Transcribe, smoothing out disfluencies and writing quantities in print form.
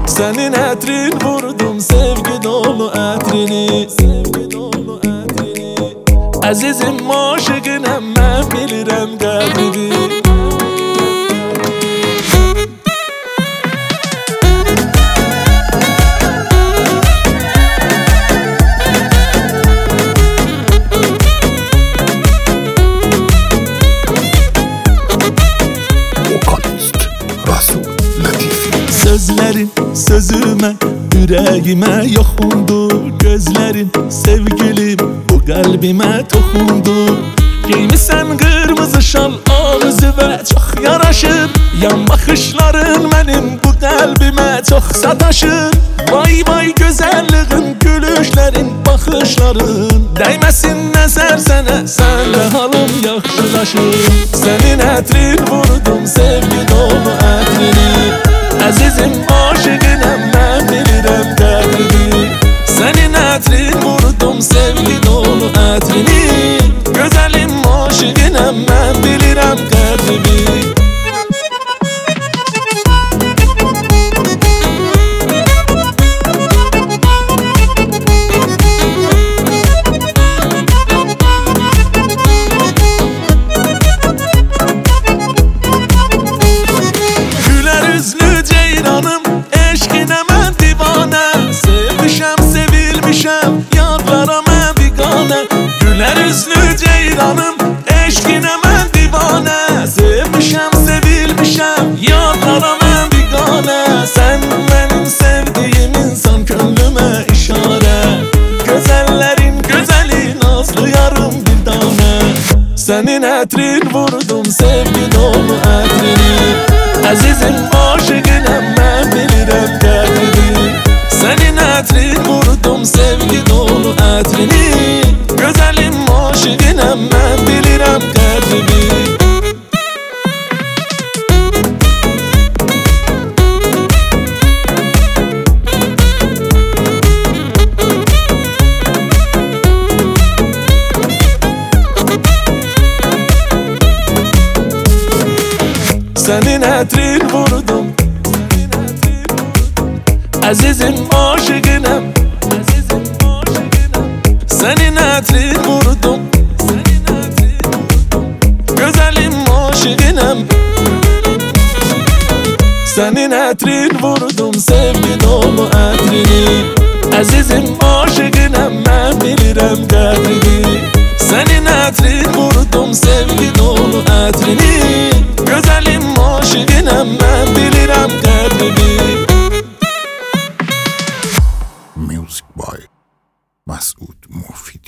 Senin etrin vurdum sevgi dolu etrini. Azizim aşıqınam mən bilirəm qədrini. Sözlerin sözüme, yüreğime yoxundu. Gözlerin sevgilim bu qəlbimə toxundu. Giymisən qırmızı şal ağzıma çox yaraşır. Yan baxışların mənim bu qəlbimə çox sataşır. Vay vay gözəlliğin, gülüşlərin, baxışların. Dəyməsin nəzər sənə, sənlə halım yaxşılaşır. Sənin ətrin vurdum sevgi dolu ətrini. Azizim aşıqınam mən bilirəm qədrini. Sənin ətrin vurdum sevgi dolu ətrini. Gözəlim aşıqınam mən bilirəm qədrini. Eşqinə mən divanə, sevmişəm, sevilmişəm, yadlara mən biganə. Gülər üzlü ceyranım, eşqinə mən divanə, sevmişəm, sevilmişəm, yadlara mən biganə. Sən mənim sevdiyim insan, könlümə işarə. Gözəllərin gözəli, nazlı yarım bir danə. Sənin ətrin vurdum sevgi dolu ətrini. Azizim aşıqınam mən bilirəm qədrini. Sənin ətrin vurdum sevgi dolu ətrini. Gözəlim aşıqınam mən bilirəm qədrini. Sənin ətrin vurdum, azizim aşıqınam. Sənin ətrin vurdum, gözəlim aşıqınam. Sənin ətrin vurdum sevgi dolu ətrini. Azizim aşıqınam mən bilirəm qədrini. Sənin ətrin vurdum sevgi dolu ətrini. Gözəlim aşıqınam mən bilirəm qədrini. Music by Masud Morfi.